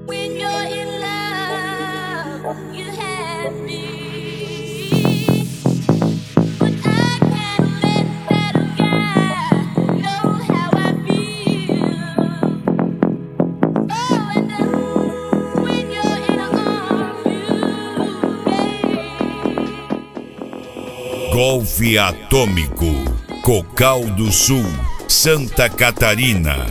When you're in love, you have me. But I can't let that guy know how I feel. Oh, and when you're in arms, Golfe Atômico, Cocal do Sul, Santa Catarina.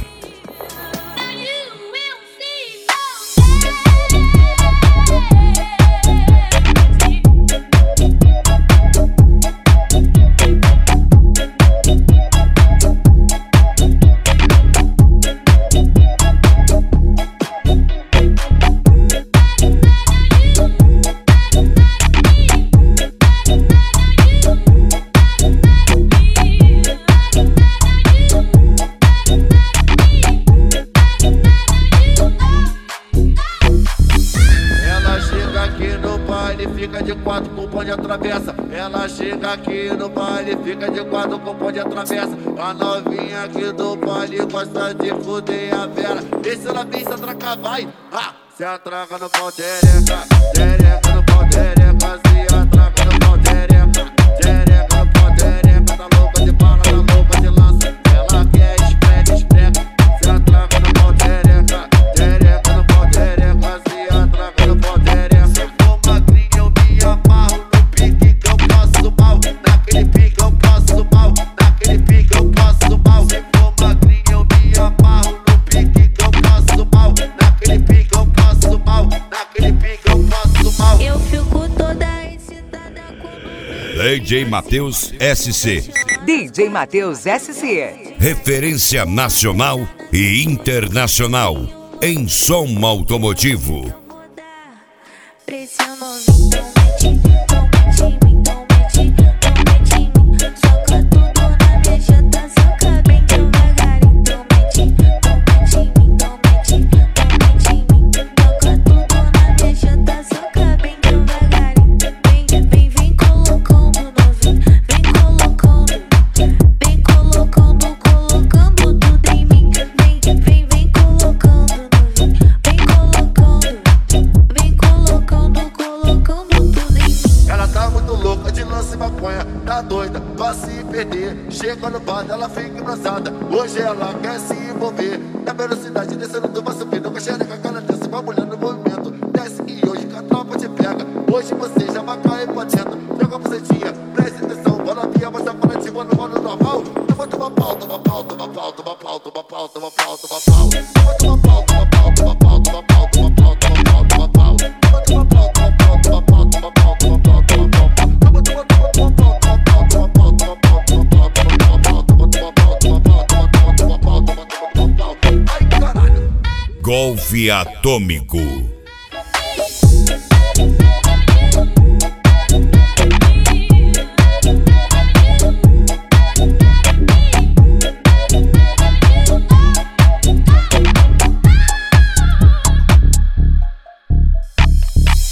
Fica de quatro com o pão de atravessa. Ela chega aqui no baile, fica de quatro com o pão de atravessa. A novinha aqui do baile gosta de fuder a vera. E se ela vem, se atraca, vai. Se atraca no pau, tereca. Tereca no pau, tereca. Se atraca no pau, tereca. Tereca no pau, tereca. Tá louca de bala, tá louca de lança. Ela quer esprega, esprega. Se atraca no pau, tereca. Tereca no pau, tereca. Se atraca no pau, tereca. Amarro no pique que eu passo mal. Naquele pique eu passo mal. Naquele pique eu passo mal. Se for magrinho eu me amarro no pique que eu passo mal. Naquele pique eu passo mal. Naquele pique eu passo mal. eu fico toda excitada quando DJ Matheus SC. DJ Matheus SC. Referência nacional e internacional em som automotivo. pressionou. Então mete em mim, então mete em mim. Soca tudo na minha janta, soca bem devagar. Então mete em mim, então mete em mim. Soca tudo na minha janta, soca bem devagar. Vem colocando novinho, vem colocando tudo em mim. Vem colocando novinho, vem colocando tudo em mim. Ela tá muito louca de lance e maconha. Tá doida, pra se perder. Chega no bar, ela fica engraçada. Hoje ela quer se envolver. Na velocidade, descendo do vai subindo. Com a xereca, cara desce, vai mulher no movimento. Desce e hoje que a tropa te pega. Hoje você já vai cair pra dentro. Joga a bucetinha, presta atenção. Bola via, você fala de boa no modo normal. Eu vou tomar pau, toma pau, toma pau, toma pau, toma pau, toma pau, toma pau. Eu vou tomar pau, toma pau, toma pau, toma pau, toma pau, toma pau, toma pau. Eu vou tomar pau, toma pau, toma pau, toma pau, toma pau, toma pau. Eu vou tomar pau, toma pau, toma pau, toma pau, toma pau, toma pau, toma pau, toma pau, toma pau, toma pau, toma pau, toma pau. Ai, caralho. Golfe Atômico.